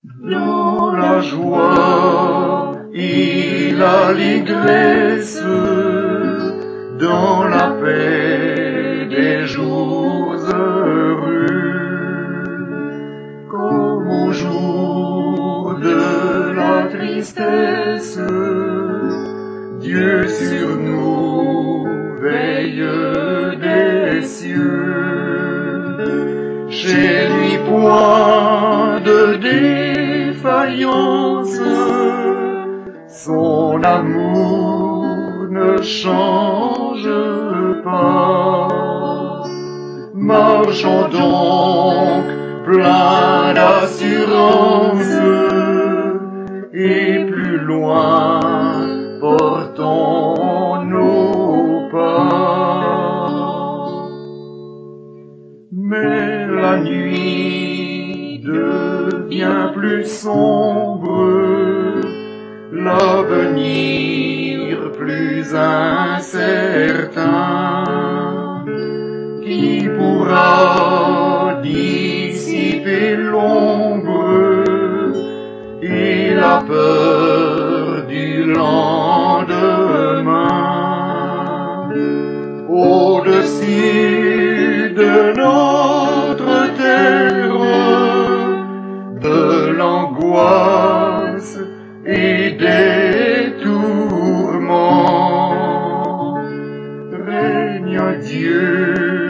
Dans la joie et l'allégresse, dans la paix des jours heureux, comme au jour de la tristesse, Dieu sur nous veille des cieux. Chez lui point de défaillance, son amour ne change pas. Marchons donc plein d'assurance, et plus loin portons nos pas. Mais la nuit devient plus sombre, l'avenir plus incertain. Qui pourra dissiper l'ombre et la peur du lendemain? Au-dessus de notre terre, de l'angoisse et des tourments, règne Dieu,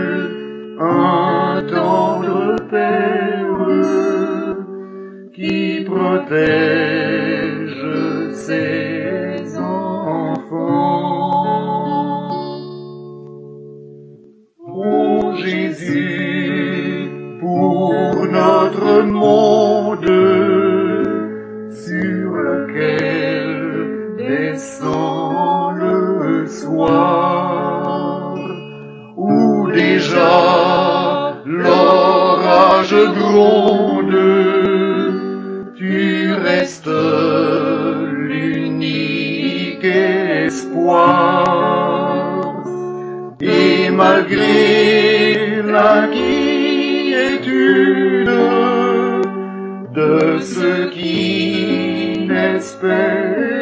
un tendre Père, qui protège ses enfants. Ô Jésus, pour notre monde, sur lequel descend le soir, où déjà l'orage gronde, tu restes l'unique espoir. Et malgré l'inquiétude de ceux qui n'espèrent